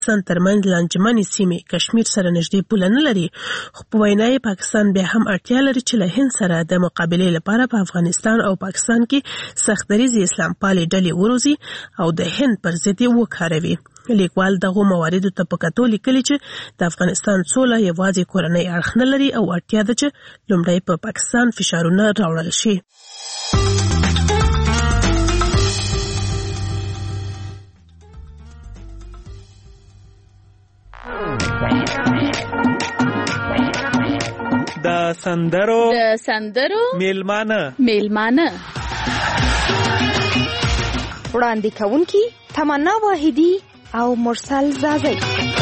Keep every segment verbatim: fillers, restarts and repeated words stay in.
پاکستان ترمنځ لانجمنې سیمې کشمیر سره نږدې پوله نه لري، خو په وینا یې پاکستان بیا هم اړتیا لري چې له هند سره د مقابلې لپاره په افغانستان او پاکستان کې سخت دریځي اسلام پالې ډلې وروزي او د هند پر ضد یې وکاروي. لیکوال دغو مواردو ته په کتو لیکلي چې د افغانستان سوله یوازې کورنۍ اړخ نه لري او اړتیا ده چې لومړی په پاکستان فشارونه راوړل شي. د سندرو د سندرو میلمانه میلمانه وړاندې کوونکی تمنا واحدی او مرسل زازی.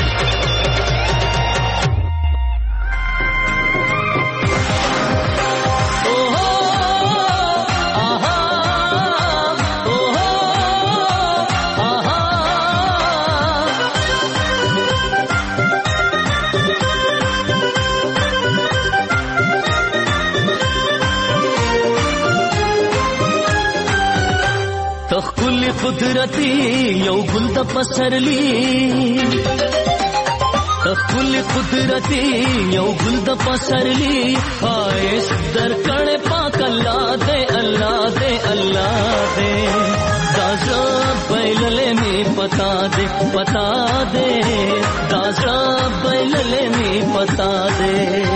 تخکل قدرتی یو گل د پسرلی، تخکل قدرتی یو گل د پسرلی، خواهش در کڑ پاک اللہ دے اللہ دے اللہ دے، دازا بیللے میں پتا دے پتا دے، دازا بیللے میں پتا دے.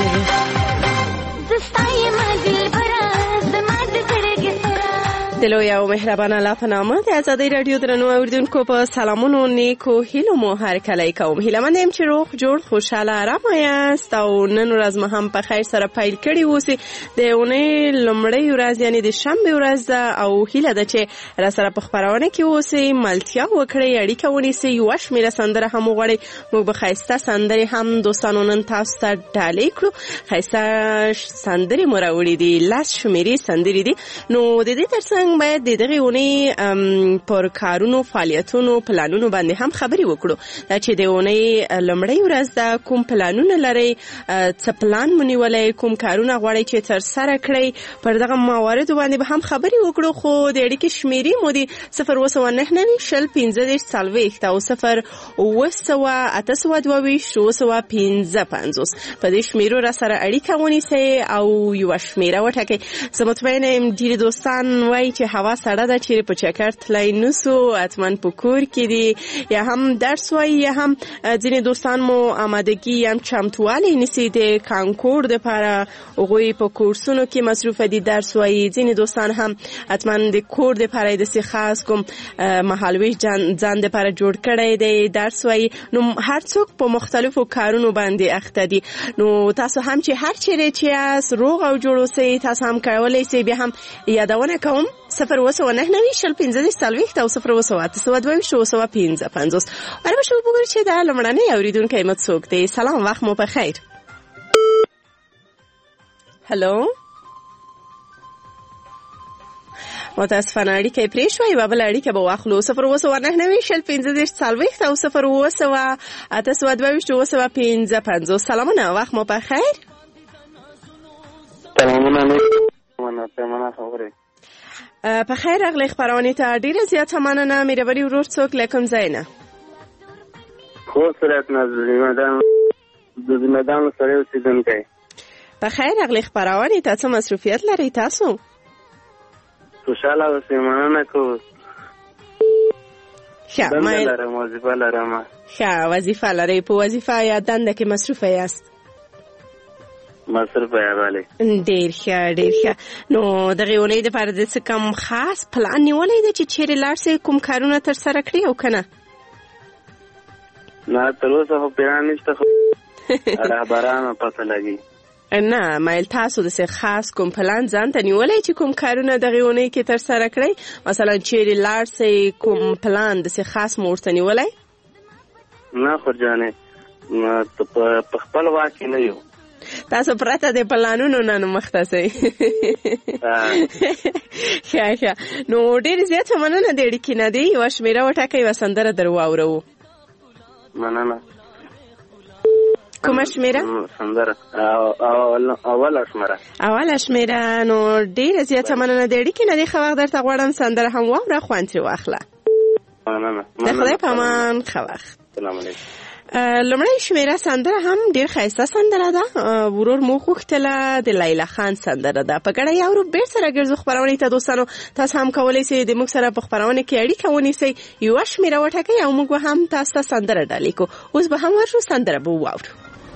زستای مدل براز دماد درگ سرا دلو یو مهربان الله په نامه د ازادي رادیو درنو اوریدونکو په سلامونو نیکو هیلو مو هر کله کوم. هیله مند یم چې روغ جوړ خوشاله آرام یاست او نن ورځ مو هم په خیر سره پیل کړی اوسئ. د اونۍ لومړۍ ورځ یعنی د شنبه ورځ ده او هیله ده چې را سره په خبرونه کې اوسئ، ملتیا وکړئ، اړیکه ونیسئ، یوه شمېره سندره هم وغواړئ. موږ به ښایسته سندرې هم دوستانو نن تاسو ته ډالۍ کړو. ښایسته سندرې مو راوړي دي، لس شمېرې سندرې دي. نو د دې ترڅنګ باید د دغه اونۍ پر کارونو فعالیتونو پلانونو باندې هم خبرې وکړو. دا چې د اونۍ لومړۍ ورځ ده، کوم پلانونه لرئ، څه پلان مو نیولی، کوم کارونه غواړئ چې ترسره کړئ، پر دغه مواردو باندې به هم خبرې وکړو. خو د اړیکې شمېرې مو دي صفر اووه سوه نهه نوي شل پنځه دېرش څلوېښت او صفر اووه سوه اته سوه دوه ویشت اووه سوه پنځه پنځوس. په دې شمېرو را سره اړیکه ونیسئ او یوه شمېره وټاکئ. زه مطمئنه یم ډېرې دوستان وایي چې هوا سړه ده، چیرې په چکر تللی نسو، حتما په کور کې دي، یا هم درس وایي، یا هم ځینې دوستان مو آمادګي یا چمتووالی نیسي د کانکور دپاره، هغوی په کورسونو کې مصروفه دي، درس وایي. ځینې دوستان هم حتما د کور دپاره یې داسې خاص کوم مهالویش ځان دپاره جوړ کړی دی، درس وایي. نو هر څوک په مختلفو کارونو باندې اخته دي. نو تاسو هم چې هر چیرې چې یاست روغ او جوړ اوسئ، تاسو هم کولی سئ. بیا هم یادونه کوم صفر اووه سوه نهه نوي شل پنځه دېرش څلوېښت او صفر اووه سوه اته سوه دوه ویشت اووه سوه پنځه پنځوس. اړ به شو وګورئ چې دا لومړنی اورېدونکی مو څوک دی. سلام، وخت مو په خیر. هلو، متاسفانه اړیکه یې پرېښوه، یوه بله اړیکه به واخلو. صفر اووه سوه نهه نوي شل پنځه دېرش څلوېښت او صفر اووه سوه اته سوه دوه ویشت اووه سوه پنځه پنځوس. سلامونه، وخت مو په خیر. سلامونه علیکم، خبرې په خیر راغلی خپرونې ته. ډېره زیاته مننه. مهرباني ورور څوک له کوم ځای نه؟ خوست ولایت نه، د زمیدان سړی اوسېدونکی. په خیر راغلی خپرونې ته. څه مصروفیت لرئ تاسو؟ خوشحاله اوسئ، مننه کوو. ښه، دنده لرم، وظیفه لرم. ښه، وظیفه لرئ. په وظیفه یا دنده کې مصروفه یاست؟ مصروفه یم، بله. ډېر ښه ډېر ښه. نو دغې اونۍ دپاره د څه کم خاص پلان نیولی دی چې چیرې لاړ شئ، کوم کارونه ترسره کړي او که نه؟ نه، تر اوسه خو پلان نشته، خو رهبرانو پته لګي. نه، مایل تاسو داسې خاص کوم پلان ځان ته نیولی چې کوم کارونه دغې اونۍ کې ترسره کړئ؟ مثلا چیرې لاړ شئ، کوم پلان داسې خاص مو ورته نیولی؟ نه خو جانې، په خپل واک کې نه یو. تاسو پرته د پلانونو نه نو مخته سئ. ښه ښه. نو ډېرې زیاته مننه د اړیکې نه دی. یوه شمېره وټاکئ، یوه سندره در واورو. مننه. کومه شمېره؟ سندره اوله شمېره. اوله شمېره. نو ډېره زیاته مننه د اړیکې نه دی. ښه وخت درته غواړم. سندره هم واوره، خوند ترې واخله. مننه. د خدای په امان. ښه وخت. سلام علیکم. لومړی شمیره سندره هم ډیر ښایسته سندره ده. ورور مو غوښتله د لیلا خان سندره ده. په ګډه یو بیر سره ګرځو خپرونې ته دوستانو. تاسو هم کولی شئ د موږ سره په خپرونه کې اړیکه ونیسئ، یوه شمیره وټاکئ او موږ هم تاسو ته سندره ډالۍ کوو. اوس به هم ورشو، سندره به واورو.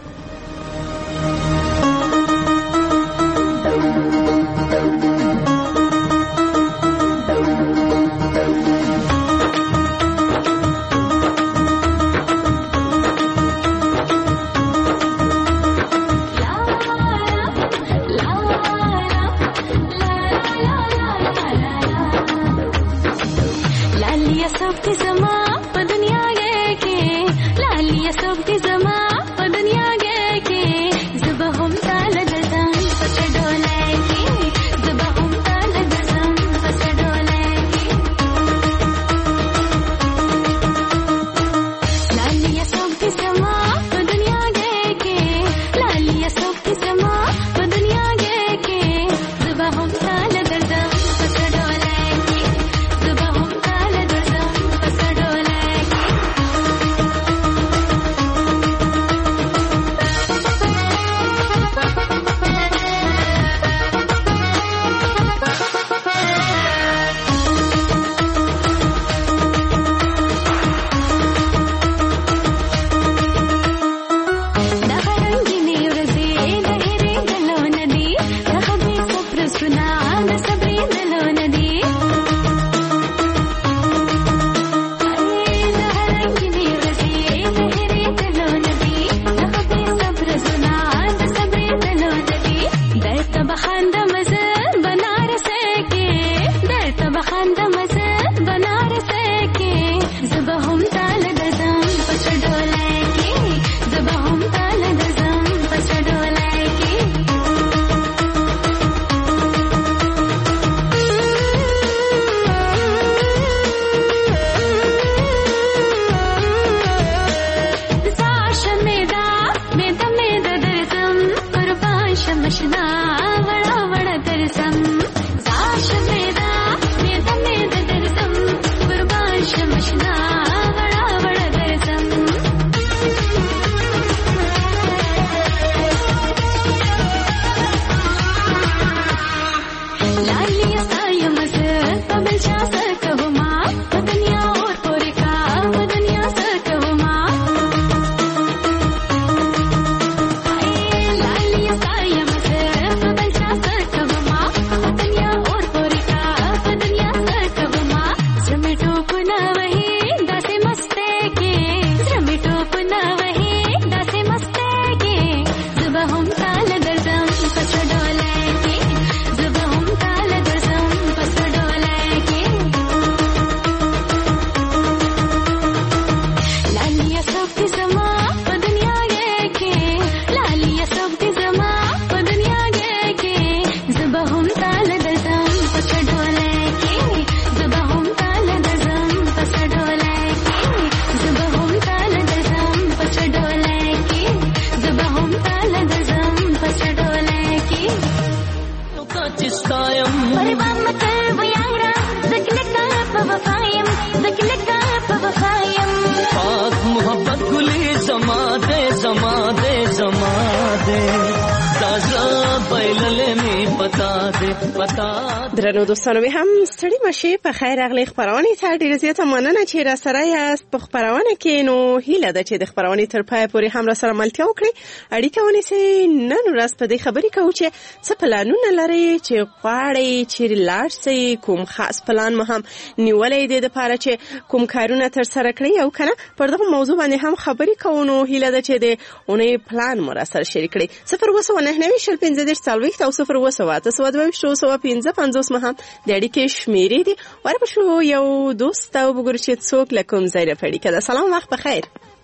درنو دوستانو به هم ستړي مشي په خیر اغلی خبرونه ته ډیره زیاته مننه چې را سره یاست په خبرونه کې. نو هیله ده چې د خبرونه تر پای پورې هم را سره ملتیا وکړي، اړیکه ونیسئ. نن ورځ په دې خبرې کوو چې څه پلانونه لري، چې غواړئ چیرې لاړ شئ، کوم خاص پلان مو هم نیولې دی د پاره چې کوم کارونه تر سره کړئ او کنه. پر دغه موضوع باندې هم خبرې کوو. نو هیله ده چې د اونۍ پلان مو را سره شریک کړئ. صفر اووه سوه نهه نوي شل پنځه دېرش څلوېښت او صفر اووه سوه اته سوه دوه ویشت اووه سوه پنځه پنځوس هم د اړیکې شمیرې دي. ورپسې یو دوست او وګورو چې څوک له کوم ځای راپړي. کده سلام، وخت بخیر.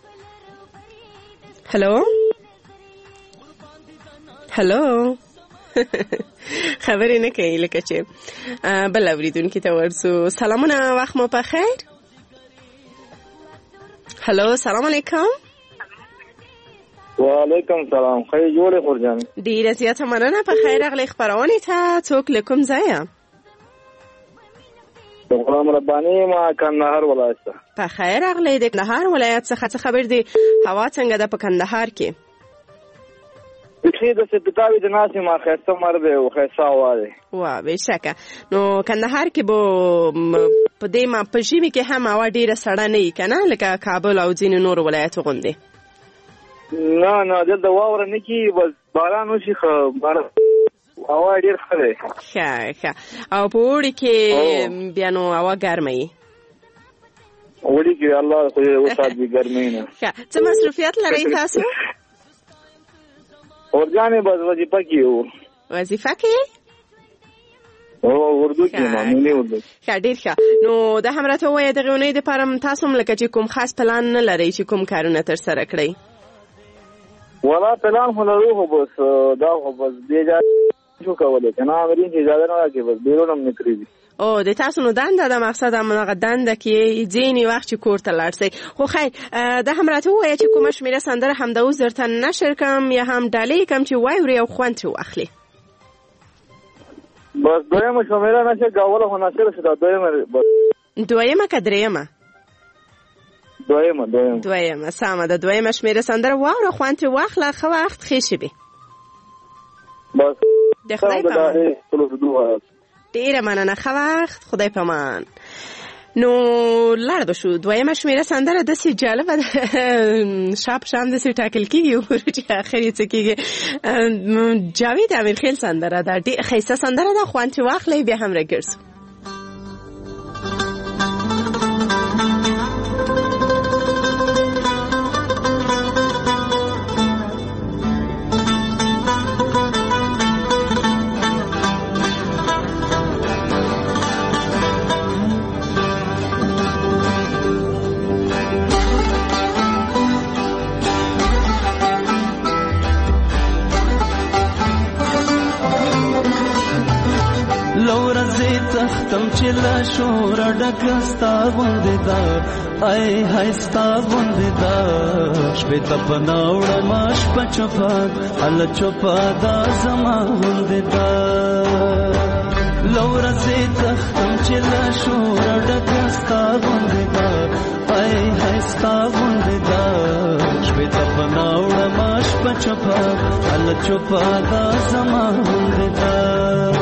هلو هلو خبرې نه کوي لکه چې بل اوریدونکي ته ورسو. سلامونه، وخت مو بخیر. هلو سلام علیکم. وعلیکم سلام. خیر جوړه خورجان. ډیره زیاته مننه. په خیر اغلی خبرونه ته څوک له کوم ځای؟ غلام رباني ما کندهار ولایت څخه. په خیر راغلی د کندهار ولایت څخه. څه خبر دی هوا څنګه ده په کندهار کې؟ بخیر د سپتاوي د ناسې ما خیسته مر دی او خیسته هوا دی. وا بېشکه. نو کندهار کې به په دې ما په ژمي کې هم هوا ډېره سړه نه وي که نه لکه کابل او ځینې نورو ولایتو غوندې؟ نه نه دلته واوره نه کېږي بس باران وشي ښه باران هوا ډېر ښه دی. ښه ښه. او په اوړي کې بیا نو هوا ګرمه وي؟ اوړي کې الله خدای وساتي ګرمۍ نه. ښه. څه مصروفیت لرئ تاسو؟ اورجانې بس وظیفه کې یو. وظیفه کې؟ او اردو کې معمولي اردو. ښه ډېر ښه. نو دا هم راته ووایه دغې اونۍ دپاره تاسو هم لکه چې کوم خاص پلان نه لرئ چې کوم کارونه ترسره کړئ؟ ولا پلان خو لرو خو بس دا خو بس دې جا شو کولی که نه امرین چې اجازه نه راکړي بس بیرون هم نه پرېږدي. او د تاسو نو دنده ده مقصد همغه دنده کې ځینې وخت چې کور ته لاړ شئ. خو خیر دا هم راته ووایه چې کومه شمېره سندره همدا اوس درته نشر کړم یا هم ډالۍ کړم چې واورئ او خوند ترې واخلئ؟ بس دویمه شمېره نشر کوله خو ناصره شو دا دویمه. دویمه که درېیمه؟ دویمه دویمه دویمه. سمه ده. دویمه شمېره سندره واوره خوند ترې واخله. ښه وخت ښې شېبې. بس د خدای په امان. ډېره مننه. ښه وخت. خدای په امان. نو لاړ به شو. دویمه شمېره سندره داسې جالبه ده شا په شام داسې ټاکل کېږي وګورو چې اخر یې څه کېږي. جاوید امیرخیل سندره ده. ډېر ښایسته سندره ده. خوند ترې واخلئ بیا هم راګرځو. تم چلا شور ډکستا غوندې دا آی هايستا غوندې دا شپې تپناوړه ماش پچپا ال چوپا دا زما غوندې دا لورزه تم چلا شور ډکستا غوندې دا آی هايستا غوندې دا شپې تپناوړه ماش پچپا ال چوپا دا زما غوندې دا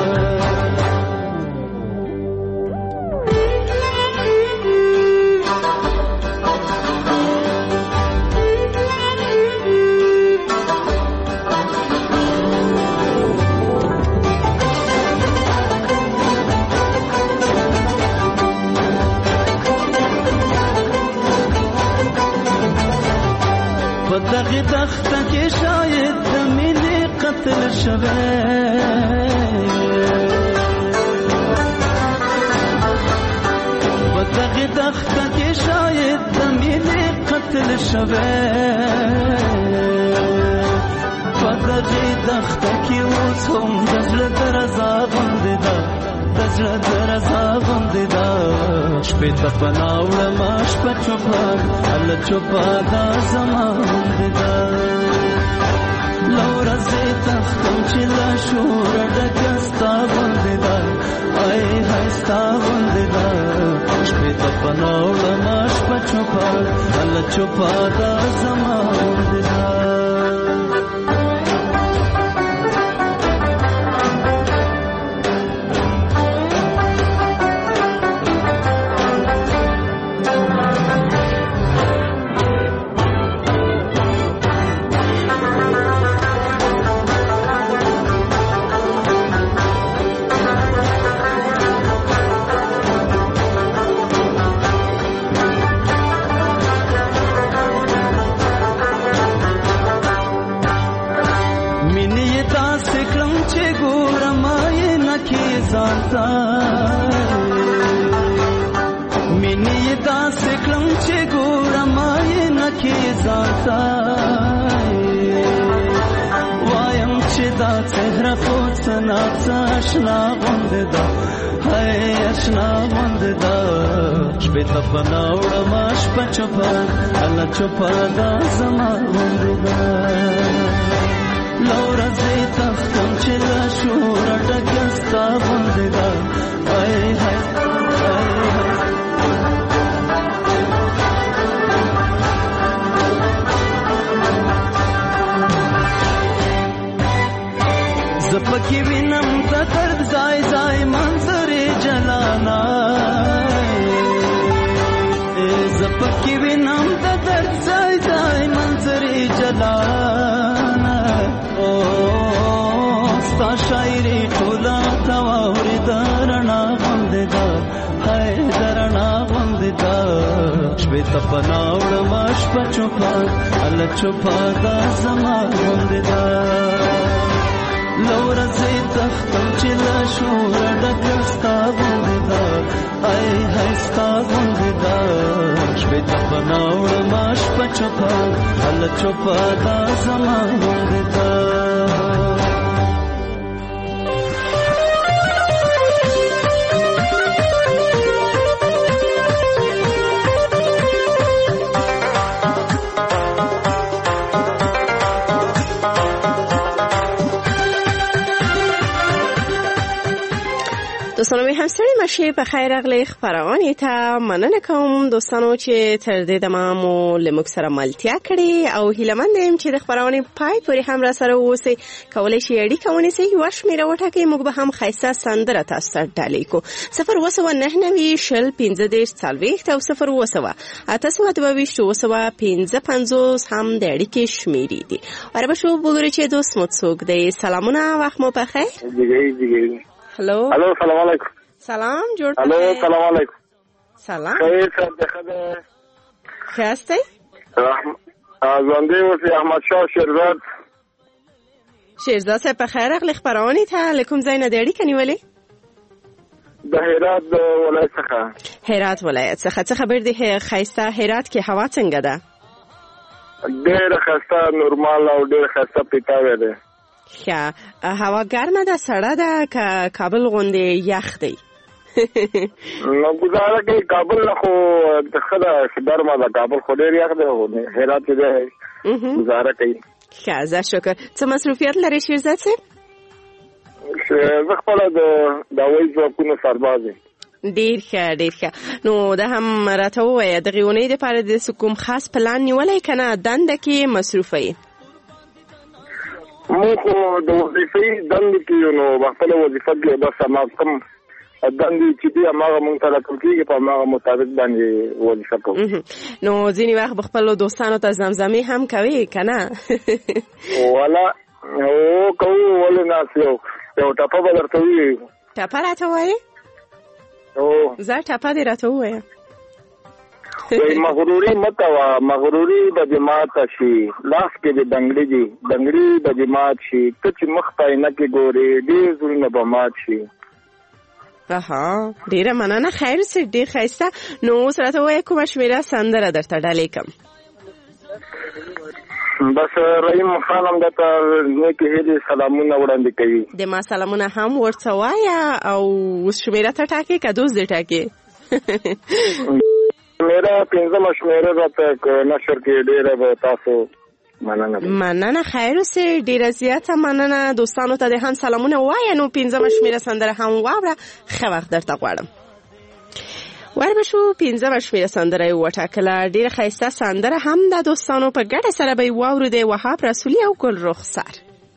دغه دخته کې شاید د مینې قتل شوی په دغه دخته کې شاید د مینې قتل شوی په دغه دخته کې اوس هم د زړه درزا غوندې ده د زړه درزا غوندې ده شپې ته پناه وړمه شپه چوپه هله چوپه دا زما غوندې ده له ورځې تښتم چې له شوره ډکه ستا غوندې ده ای های ستا غوندې ده شپې ته پناه وړمه شپه چوپه هله چوپه دا زما غوندې ده مینی دا سکلم چې ګورم یې نکې ځانته وایم چې دا څهره خو څه ناڅه اشنا غوندې ده هی اشنا غوندې ده شپې ته پناه وړمه شپه چوپه هله چوپه دا زما غوندې ده له ورځې تښتم چې له شوره ډکه ستا غوندې ده ای های زپکی وینم د درد ځای ځای منظرې جلانا زپکی وینم د درد ځای ځای منظرې جلانا او ستا شاعري ټوله تواورې درنا غوندې ده هاي درنا غوندې ده شپې ته پناه وړمه شپه چوپه هله چوپه دا زما غوندې ده له ورځې تختم چې له شوره ډکه ستا غوندې ده هاي هاي ستا غوندې ده شپې ته پناه وړمه شپه چوپه هله چوپه دا زما غوندې ده دوستانو می همسری مشی په خیر اغلی خبرونه ته مننه کوم دوستانو چې تر دې دمه مو لمک سره ملتیا کړي او هیلمند يم چې د خبرونه پای پورې هم را سره اوسئ کولای شئ اړیکه ونیسئ یو شمیره وټاکئ موږ به هم خیسه سندره تاسو ته ډالۍ کو صفر وسو نه نوي شل پنځه دېرش څلوېښت او صفر وسو اته سوه دوه ویشت وسو پنځه پنځوس هم د اړیکې شمیرې دي وربه شو وګورئ چې دوست مو څوک دی سلامونه وخت مو په خیر جګی جګی هلو هلو سلام علیکم سلام جوړ هلو سلام علیکم سلام خیر صاحب خدای خسته رحم ازوندې اوسې احمد شاه شیرزاد شیرزاد صاحب په خیر اغلی خبرونه ته لیکم زین د اړیکې نیولې د هرات ولایت څخه هرات ولایت څخه څه خبر دی خیسته هرات کې هوا څنګه ده ډېر خسته نورمال او ډېر خسته پیتاوي ده ښه هوا ګرمه ده سړه ده که کابل غوندې یخ دی نو گزاره کوي کابل نه خو خدا ګرمه ده کابل خو ډېر یخ دی هرات کې ده گزاره کوي ښه زه شکر څه مصروفیت لري شیرزاد صاحب زه خپله د هوایي ځواکونو سرباز یم ډېر ښه ډېر ښه نو دا هم راته ووایه دغې اونۍ دپاره داسې کوم خاص پلان نیولی که نه دنده کې مصروفه یې مونږ خو د وظیفې دندې کې یو نو په خپله وظیفه کې بس هماغه کوم دندې چې دي هماغه مونږ ته راکول کېږي په هماغه مطابق باندې وظیفه کوو نو ځینې وخت به خپلو دوستانو ته زمزمې هم کوې که نه والا هو کوو ولې نه یو یو ټپه به درته ووایو ټپه راته وایې زه ټپه دې راته ووایه وای مغروري مته وا مغروري به دې ماته شي لاس کې دې دنګړي دي دنګړي به دې مات شي ته چې مخ ته نه کې ګورې ډېر زړونه به مات شي اها ډېره مننه خیر اوسې ډېر ښایسته نو اوس راته ووایه کومه شمېره سندره درته ډالۍ کړم بس رحیم خان هم درته نیکې هیلې سلامونه وړاندې کوي د ما سلامونه هم ورته وایه او اوس شمېره ته ټاکې که دوست دې ټاکې شمېره پنځمه شمېره راته که نشر کې ډېره به تاسو مننه مننه خیر اوسې ډېره زیاته مننه دوستانو ته دې هم سلامونه ووایه نو پنځمه شمېره سندره هم واوره ښه وخت درته غواړم وربه شو پنځمه شمېره سندره یې وټاکله ډېره ښایسته سندره هم ده دوستانو په ګډه سره به یې واورو وهاب رسولي او ګل رخسار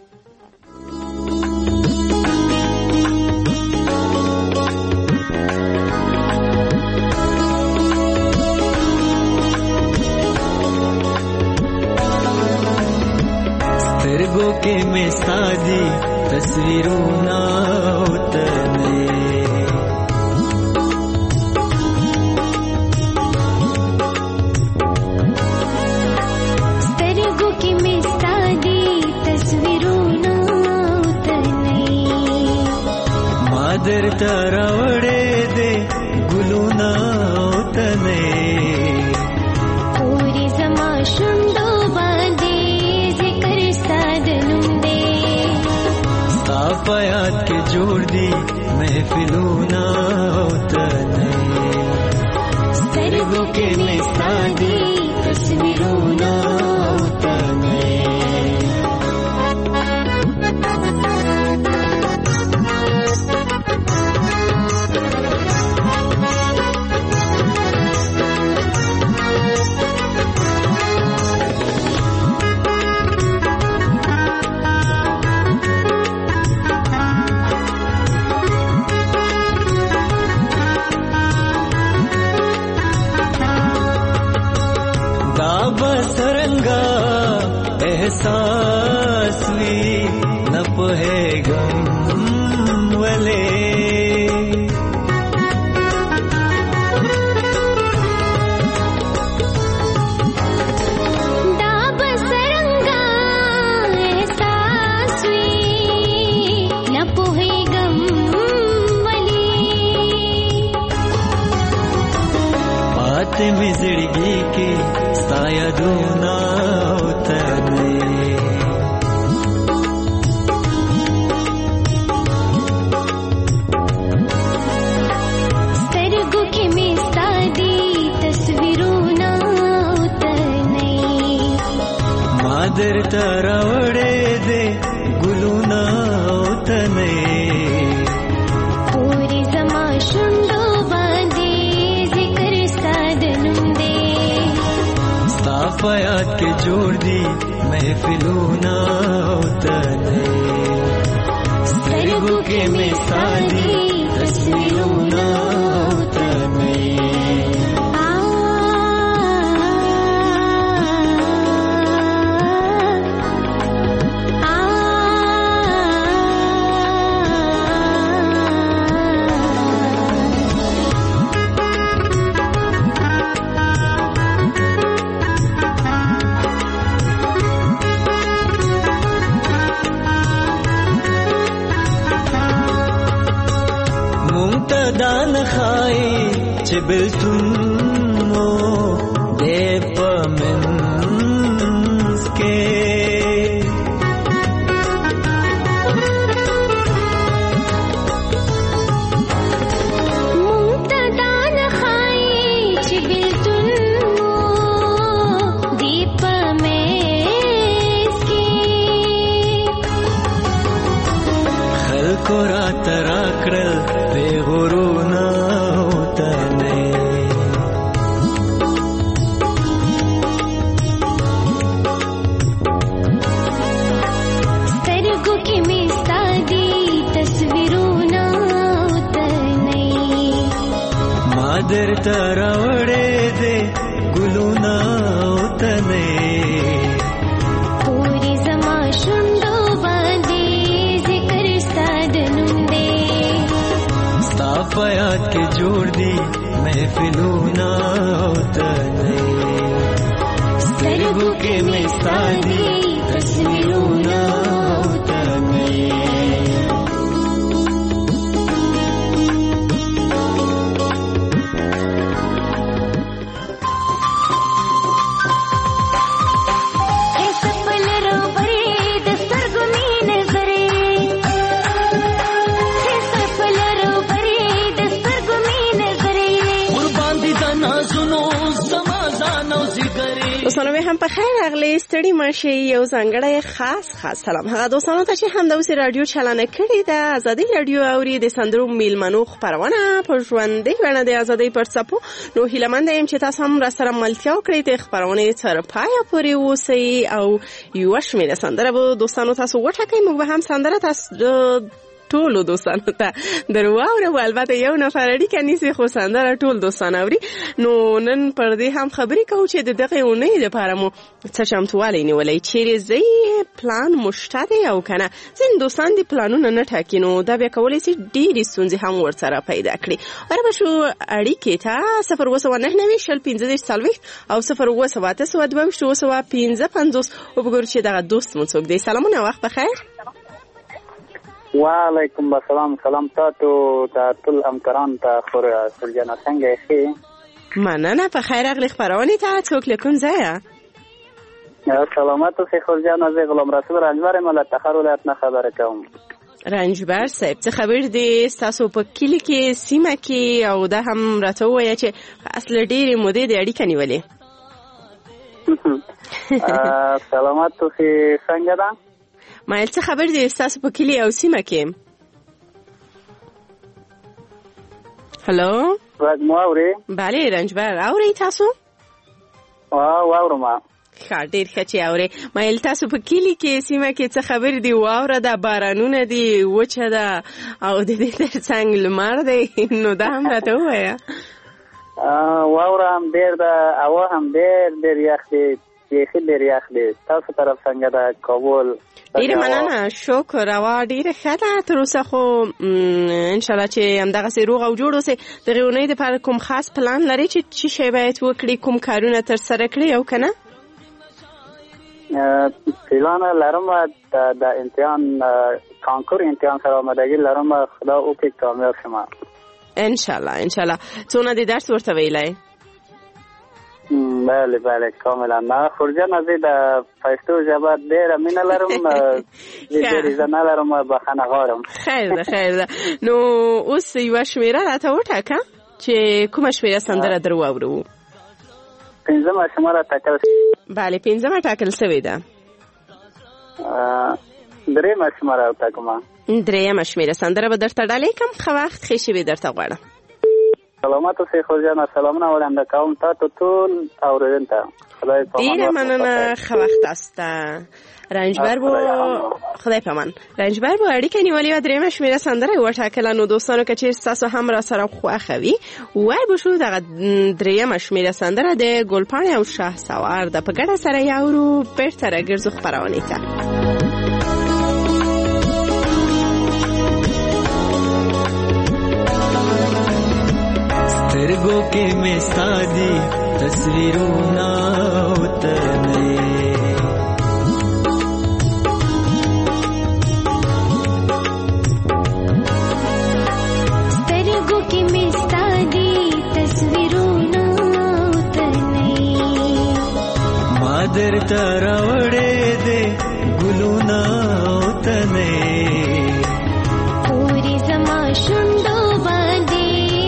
سترګو کې مې ستا دي تصویرونه وتلې سترګو کې مې ستا دي تصویرونه وتلې ما درته راوړې دې ګلونه وتلې پورې زما شونډو باندې ذکر ستا د نوم دی ستا په یاد کې جوړ دي محفلونه وتلې سترګو کې مې ستا دي تصویرونه وتلې احساس وی نه پوهېږم ولې में जिंदगी के साया दूना उतरने सरगु के में सादी तस्वीरों ना उतरने मादर तरवड़े दे गुलूना उतरने पूरी जमा शुंडो फयाद के जोड़ दी महफिलों ना उतरने सरगु के मिसाली तस्वीरों ना उतरने دان خای چې بلتون مو دې پمنس کې مونږ دان خای چې بلتون مو دې پمنس کې خلکو را ترا کړل په غرونا وتنه سترګو کې مې ستادي تصویرونه وتنه مادر ترا وړې دې ګلونا وتنه پوری زما شوندو باندې ذکر ستاد نوم دې فیاد کے جوڑ دی محفلونا ہوتنے سترگو کے مثالی تصویرونا ہوتنے دوستانو هم په خیر راغلی ستړي ماشي یو ځانګړی خاص خاص سلام هغه دوستانو ته چې هم د اوس رادیو چلنه کړې ده ازادي رادیو اوري د سندرو میلمنو خبرونه په ژوندۍ بڼه د ازادۍ پر څپو نو هیله مند یم چې تاسو هم راسره ملتیا وکړئ د خبرونې تر پایه پورې اوسئ او یوه شمېره سندره به دوستانو تاسو وټاکئ موږ به هم سندره تاسو ټولو دوستانو ته در واورو البته یو نفر اړیکه نیسي خو سندره ټول دوستان اوري نو نن پر دې هم خبرې کوو چې د دغه اونۍ لپاره مو څه چمتووالی نیولی چیرې ځئ پلان مو شته دی او که نه ځینې دوستان دې پلانونه نه ټاکي نو دا بیا کولی شي ډېرې ستونزې هم ورسره پیدا کړي وربه شو اړیکې ته صفر اووه سوه نهه نوي شل پنځه دېرش څلوېښت او صفر اووه سوه اته سوه دوه ویشت اووه سوه پنځه پنځوس وبګورو چې دغه دوست مو څوک دی سلامونه وخت بخیر وعلیکم السلام سلام تاسو ته ټول همکاران ته خور سرجانه څنګه یې مننه په خیر راغلی خبرونې ته څوک له کوم ځایه سلامت اوسئ خورجانه زه غلام رسول رنجبر یم له تخار ولایت نه خبره کوم رنجبر صاحب څه خبر دی ستاسو په کلي کې سیمه کې او دا هم راته ووایه چې اصل ډېرې مودې د اړیکه نیولې سلامت اوسئ څنګه ده مایل څه خبر دی ستاسو په کلي او سیمه کې هلو غږ مو اورئ بله رنجبر اورئ تاسو واورم ښه ډېر ښه چې اورئ مایل تاسو په کلي کې سیمه کې څه خبر دی واوره ده بارانونه دي وچه ده او د دې تر څنګ لمر دی نو دا هم راته ووایه واوره هم ډېر ده هوا هم ډېر ډېر یخ دی بیخي ډېر یخ دی. تاسو طرف څنګه ده کابل؟ ډیره مننه، شکر. هوا ډیره ښه ده تر اوسه، خو انشاءالله چې همدغسې روغ او جوړ اوسئ. دغې اونۍ دپاره کوم خاص پلان لرئ چې څه شی باید وکړي، کوم کارونه ترسره کړي او که نه؟ پلان لرم د امتحان کانکور امتحان سره آمادګي لرم، خدا وکړي کامیاب شم انشاءالله. انشاءالله. څونه دې درس ورته ویلی؟ بله بله کاملا. نه خورجان از د پښتو ژبه ډېره مینه لرم، ډېر زه نه لرم، بخښنه غواړم. خیر ده خیر ده. نو اوس یوه شمېره راته وټاکه چې کومه شمېره سندره در واورو. پنځمه شمېره ټاکل. بله پنځمه ټاکل سوې ده. درېیمه شمېره وټاکم. درېیمه شمېره سندره به درته ډالۍ کړم. ښه وخت ښې شېبې درته غواړم. سلامات اوسئ خورجانه، سلامونه وړاندې کوم تاسو ټول اورېدونکو ته. خدای په امان. ډېره مننه، ښه وخت تاسو ته. رنجبر بو خدای په امان. رنجبر بو اړیکه نیولې وه، درېیمه شمېره سندره یې وټاکله. نو دوستانو که چېرې ستاسو هم را سره خوښه وي وای به شو دغه درېیمه شمېره سندره د ګلپاڼې او شهسوار ده، په ګډه سره یې اورو. بېرته راګرځو خپرونې ته. سترګو کې مې ستا دي تصویرونه وتلې، سترګو کې مې ستا دي تصویرونه وتلې، ما درته راوړې دې ګلونه وتلې، پورې زما شونډو باندې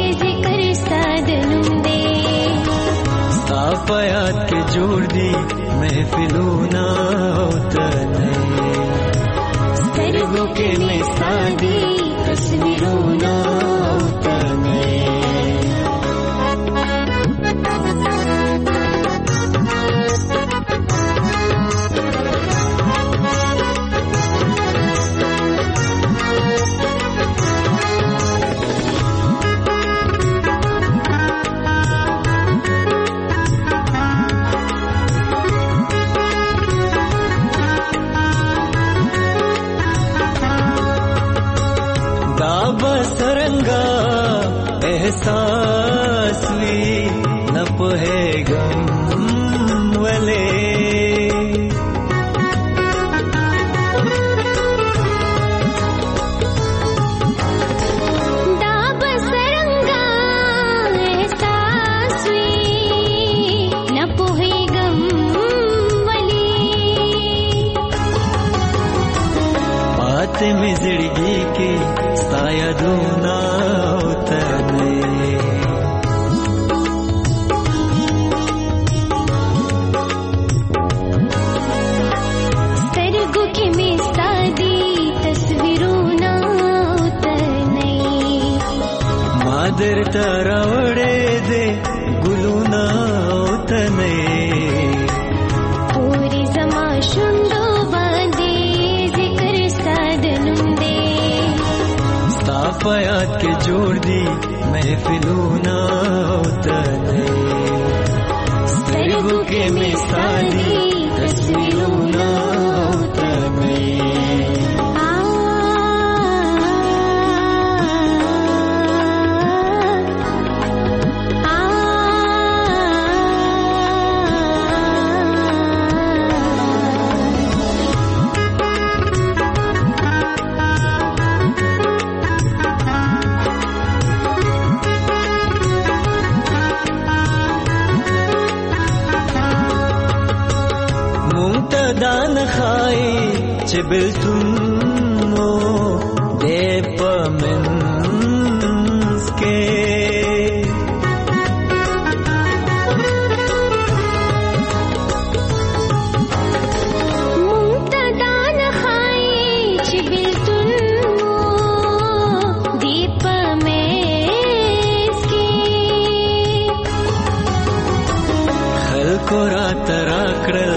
په یاد کې جوړ دي محفلونه وتلې، سترګو کې مې ستا دي تصویرونه وتلې. احساس وی نه پوهېږم ولې، دا به څرنګه احساس وي نه پوهېږم ولې، پاتې مې زړګي کې ستا یادونه درته راوړې دې ګلونه وتلې، پورې زما شونډو باندې ذکر ستا د نوم دی، ستا په یاد کې جوړ دي محفلونه وتلې، سترګو کې مې ستا دي تصویرونه وتلې. دان خای چې بلتون مو دې په منځ کې، مونږ ته دان خای چې بلتون مو دې په منځ کې، خلکو راته راکړل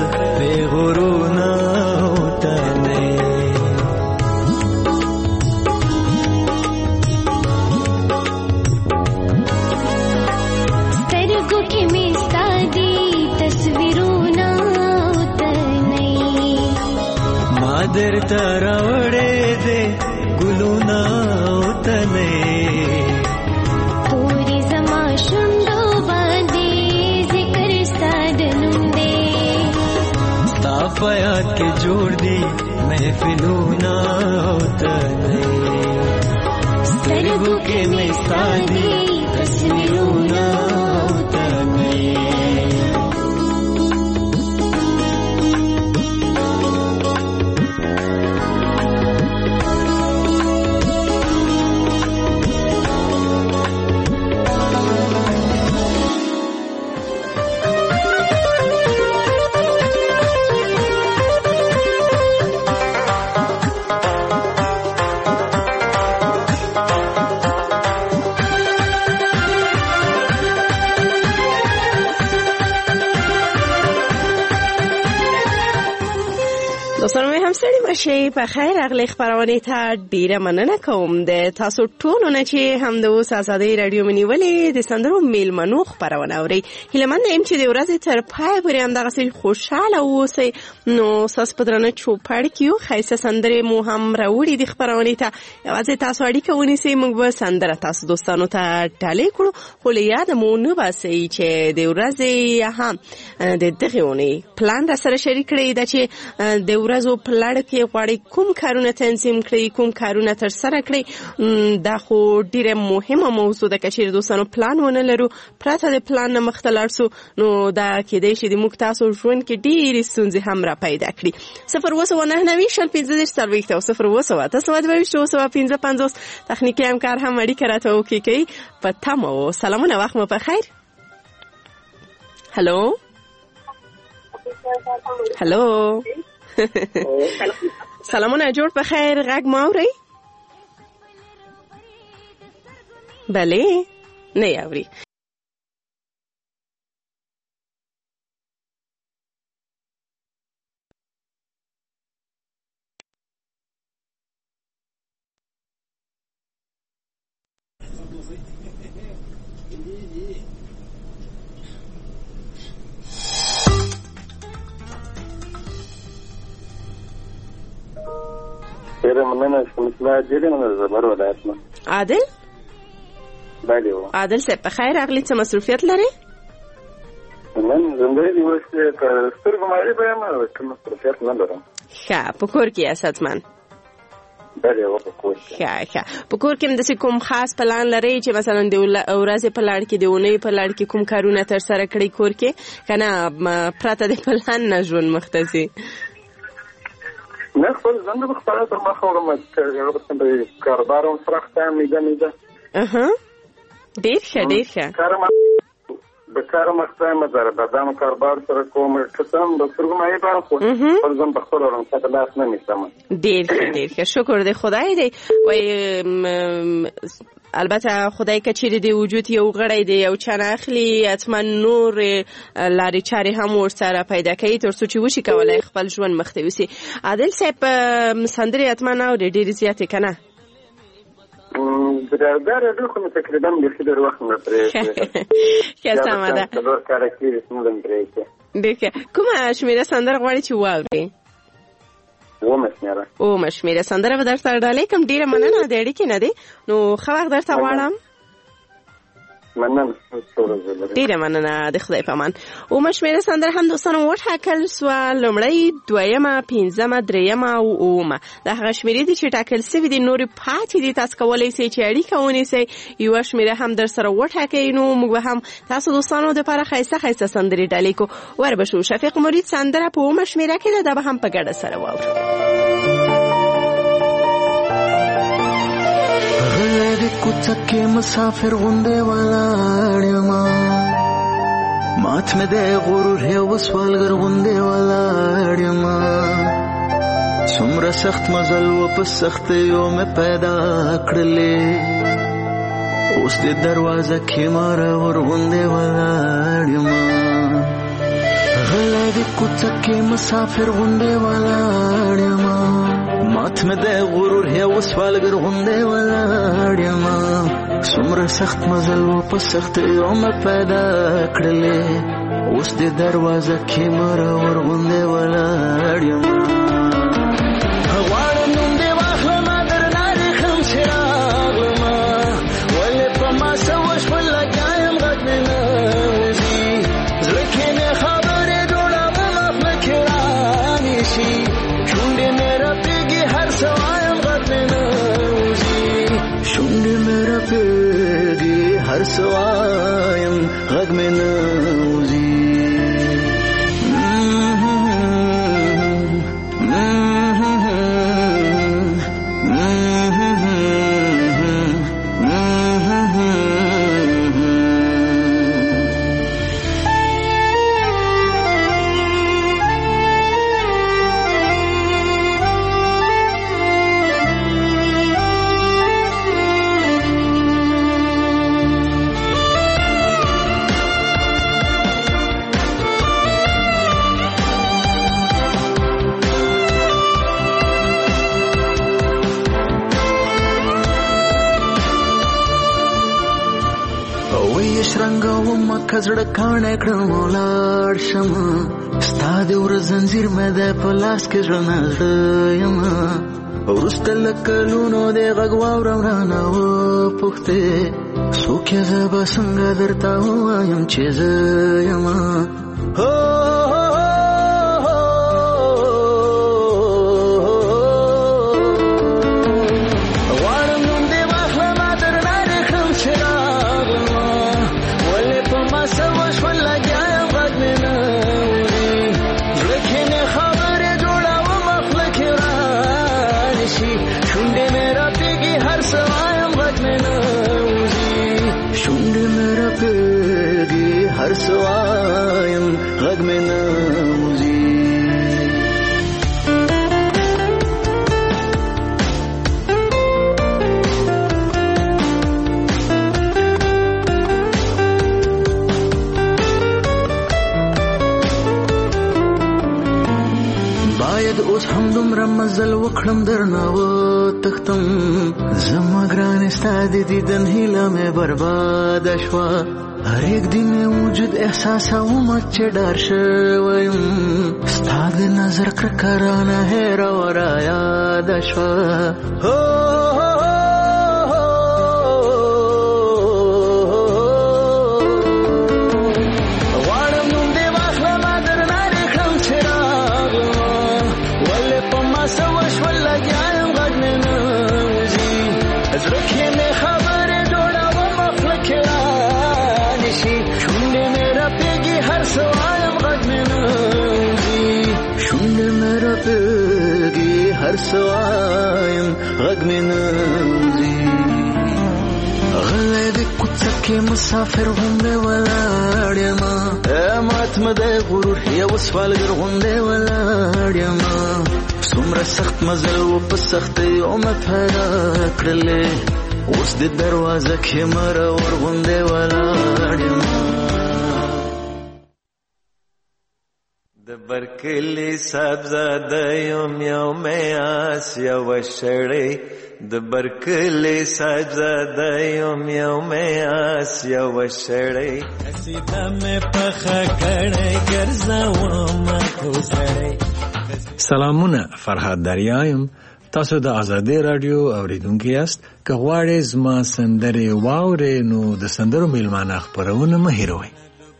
پیغورونه وتلې، درته راوړې دې ګلونه او تنې پوری زما شونډو باندې ذکر ستا د نوم دی ستا په یاد کې جوړ دي محفلونه او تنې سترګو کې مې ستا دي تصویرونه او تنې دوستانو مې هم ستړي مشئ په خیر راغلی خپرونې ته ډیره مننه کوم د تاسو ټولو نه چې هم د اوس ازادۍ راډیو مې نیولې د سندرو میلمنو خپرونه اورئ. هیله مند یم چې د ورځې تر پایه پورې همدغسې خوشحاله واوسئ. نو ستاسو په درانه چوپړ کې یو ښایسته سندرې مو هم راوړي دي خپرونې ته. یوازې تاسو اړیکه ونیسئ، موږ به سندره تاسو دوستانو ته ډالۍ کړو، خو له یاده مو نه باسئ چې د ورځې هم د دغې اونۍ پلان را سره شریک کړئ ده چې د ورځو په لړ کې غواړئ کوم کارونه تنظیم کړئ، کوم کارونه تر سره کړئ. دا خو ډیره مهمه موضوع ده که چیرې دوستانو پلان ونه لرو، پرته د پلان نه مخته لاړ سو نو دا کېدای شي د موږ تاسو ژوند کې ډېرې ستونزې هم را پیدا کړي. صفر اووه سوه نهه نوي شل پنځه دېرش څلوېښت او صفر اووه سوه اته سوه دوه ویشت اووه سوه پنځه پنځوس تخنیکي همکار هم اړیکه راته اوکې کوي. په تمه و. سلامونه، وخت مو په خیر. هلو هلو سلامونه، جوړ په خیر، غږ ما اورئ؟ بله نه اوري. ډېره مننه چې مثلا ډېرې مننه زبر ولایت نه عادل بله و عادل صاحب په خیر راغلی. څه مصروفیت لرې؟ نن زندګي دي اوس که سترګو مالي به یم کوم مصروفیت نه لرم. ښه، په کور کې یاست حتما؟ بله و په کور کې. ښه ښه. په کور کې هم داسې کوم خاص پلان لرئ چې مثلا د ورځې په لړ کې د اونۍ په لړ کې کوم کارونه تر سره کړئ کور کې، که نه پرته د پلان نه ژوند مخته ځي؟ نه خپل ژوند به خپله تر مخه وړم، کاروبار هم سره ښه میده میده. ډېر ښه ډېر ښه. د کار مخته یم، د بادامو کاروبار سره کوم، که څه هم د سترګو مایع بارم، خو خپل ژوند په خپله وړم، څه ته لاس نه نیسم. ډېر ښه ډېر ښه. شکر د خدای دی. وایي البته خدای که چیرې د وجود یو غړی دی یو چا نه اخلي، حتما نور لارې چارې هم ورسره پیدا کوي تر څو چې وشي کولی خپل ژوند مخته یوسي. عادل صاحب سندرې حتما اورې ډېرې زیاتې که نه؟ دا راډیو خو مې تقریبا بیخي ډېر وخت نه پرېږدي. ښه سمه ده. څلور کاله کېږي چې موږ هم پرېږدي. ډېر ښه. کومه شمېره سندره غواړې چې واورې؟ اومه شمېره. اومه شمېره سندره به درته ډالۍ کړم. ډېره مننه د اړیکې نه دی. نو ښه وخت درته غواړم. مننه، ډېره مننه، د خدای په امان. اومه شمېره سندره هم دوستانو وټاکل سوه، لومړۍ، دویمه، پنځمه، درېیمه او اومه. دا هغه شمېرې دي چې ټاکل سوي دي، نورې پاتې دي. تاسو کولی سئ چې اړیکه ونیسئ، یوه شمېره هم در سره وټاکئ، نو موږ به هم تاسو دوستانو دپاره ښایسته ښایسته سندرې ډالۍ کړو. وربشو شفیق مرید سندره په اومه شمېره کې ده، دا به هم په ګډه سره واورو. کوڅه کې مسافر غوندې ولاړ یما، مات مې د غرور یو سوالګر غوندې ولاړ یما، څومره سخت مزل و په سختیو مې پیدا کړلې، اوس د دروازه کې مرور غوندې ولاړ یما، غلی د کوڅه کې مسافر غوندې ولاړ یما، مات مې د غرور یو سوالګر غوندې ولاړ یما، څومره سخت مزل و په سختیو مې پیدا کړلې، اوس د دروازه کې مرور غوندې ولاړ یما. سوایم غد میں نوزی شونډې مې رپېږي هر سوایم غږ مې نوزي کزړه کانه کړم ولاړ شم ستا د ور زنجیر مې د پلاس کې ژوند یم ورسته لکلونو د غږ واورم رانه و پوښتې څوک یې زه به څنګه درته ووایم چې زه یم هر سوایم غږ مې نوزي باید اوس هم دومره مزل وکړم درنه وتښتم زما ګرانې ستا د دیدن هیله مې برباده شوه هر یک دی مې وجود احساسوم چې ډار شویم ستا د نظر کرکه رانه هېره و رایاده شوه غواړم نوم دې واخلمه درنه دې کړم چې راغلمه ولې په ما څه وشول لګیا یم غږ مې نه وځي زړه کې مې خبرې جوړومه خوله کې شونډې مې رپېږي هر سوایم غږ مې نوزي شونډې مې رپېږي هر سوایم غږ مې نوزي غلی د کوڅه کې مسافر غوندې ولاړ یمه ماتمه د غرور یو سوالګر غوندې ولاړ یمه څومره سخت مزل و په سختیو مې پیدا کړلې اوس د دروازه کې مرور غوندې ولاړ یم د برکلي صاحبزاده یم یو مې آس یوه شړۍ د برکلي صاحبزاده یم یو مې آس یوه شړۍ قصیده مې پخه کړی ګرځومه کوزړۍ سلامونه فرهاد دریا یم تاسو د آزادۍ رادیو اوریدونکي یاست که غواړئ زما سندرې واورئ نو د سندرو میلمانه خپرونه مه هېروئ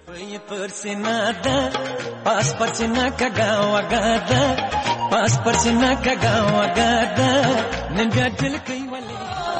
پاس پرسینا کګا وګاده پاس پرسینا کګا وګاده نن بیا دل کوي ولې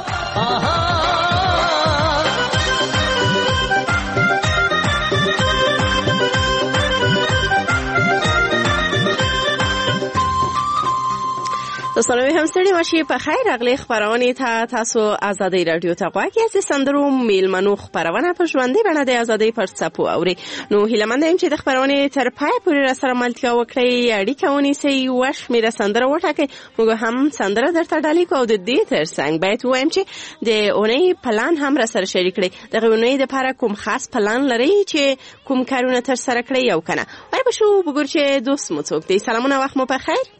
دوستانو هم ستړي ماشي په خیر اغلی خبرونه ته تاسو آزادۍ رادیو ته غواړئ چې سندرو میلمنو خبرونه په ژوندۍ بڼه د آزادۍ پر څپو اوري نو هیله مند یم چې د خبرونه تر پای پورې را سره ملتیا وکړئ اړیکه ونیسئ وش میره سندره وټاکئ موږ هم سندره درته ډالۍ کوو د دې ترڅنګ باید ووایم چې د اونۍ پلان هم را سره شریک کړئ دغه اونۍ دپاره کوم خاص پلان لرئ چې کوم کارونه ترسره کړئ او که نه وایه به شو وګورو چې دوست مو څوک دی سلامونه وخت مو په خیر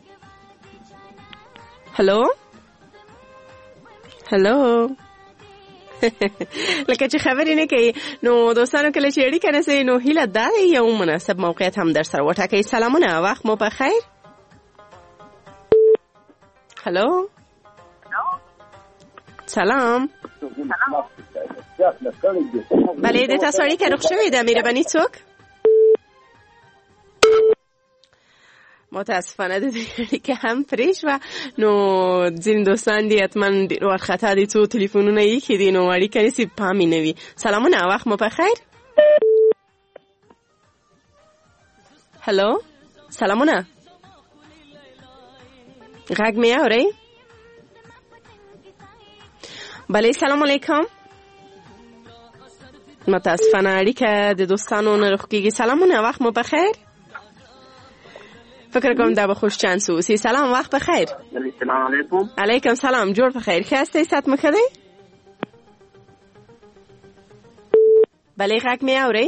هلو هلو لکه چې خبرې نه کوي نو دوستانو کله چې اړیکه نه سي نو هیله دا یو مناسب موقعیت هم در سره وټاکئ سلامونه وخت مو په خیر هلو سلام بله د تاسو اړیکه روغ شوې ده مهرباني څوک متاسفانه د دې اړیکه هم پرې شوه. نو ځینې دوستان دي حتما ډېر وارخطا دي، څو تلیفونونه یې ایښي دي، نو اړیکه نیسي، پام یې نه وي. سلامونه، وخت مو په خیر. هلو، سلامونه، غږ مې اورئ؟ بله، سلام علیکم. متاسفانه اړیکه د دوستانو نه رخ کېږي. سلامونه، وخت مو په خیر. فکر کوم دا به خوش چانس اوسي. سلام، وخت په خیر. السلام علیکم. علیکم سلام، جوړ په خیر. ښه هستئ؟ صحت مو ښه دی؟ بله، غږ مې اورئ؟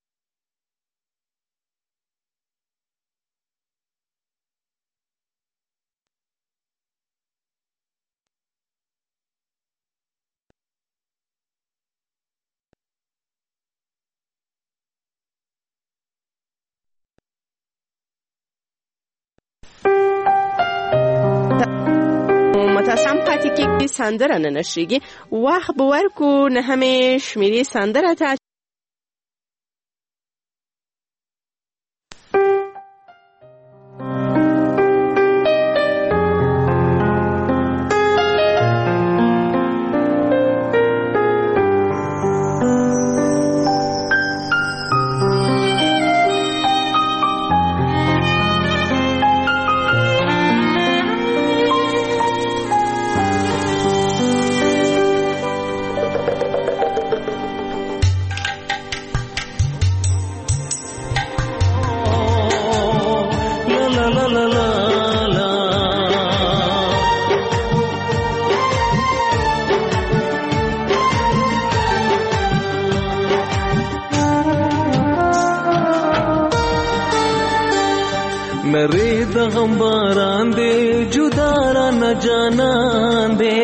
متاسم پاتې کېږي، سندره نه نشریږي. وخت به ورکو نهمې شمېرې سندره ته. نری د غم باران دے جدا را نہ جانان دے،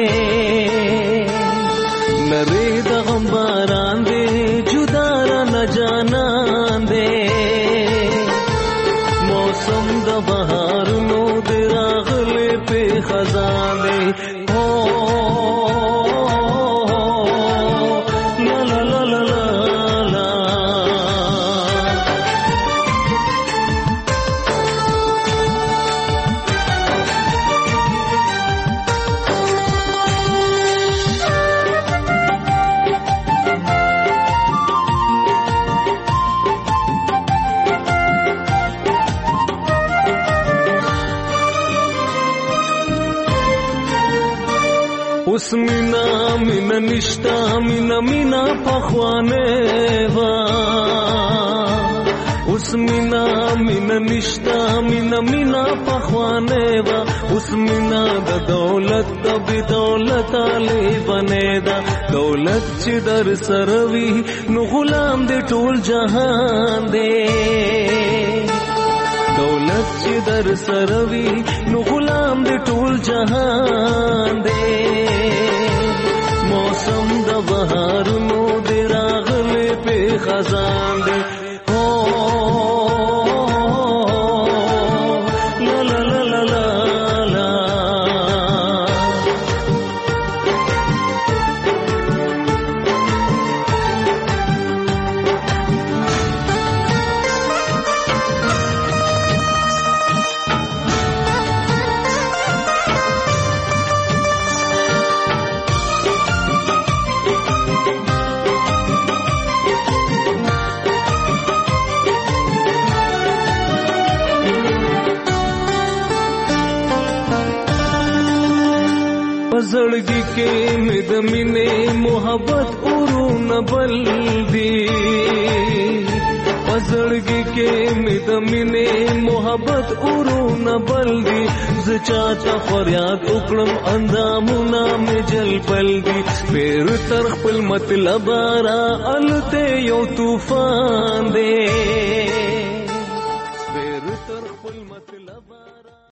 نری د غم باران دے جدا را نہ جانان دے، موسم د بہار نو دے راغلے پہ خزان دے. اس مینا مینا نشتا مینا مینا پخوانے وا، اس مینا مینا نشتا مینا مینا پخوانے وا، اس مینا دا دولت دا بی دولت آلی بنے دا، دولت چی در سروی نو غلام دے ټول جہان دے، دولت چی در سروی نو غلام دے ټول جہان دے، موسم د بهار نو دی راغلی په خزان دی. لا لا لا لا لا لا زړګي کې مې د مینې محبت اورونه بل دي، زړګي کې مې د مینې محبت اورونه بل دي، زه چاته فریاد وکړم اندامونه مې جلبل دي، پیر تر خپل مطلب را الته یو طوفان دی.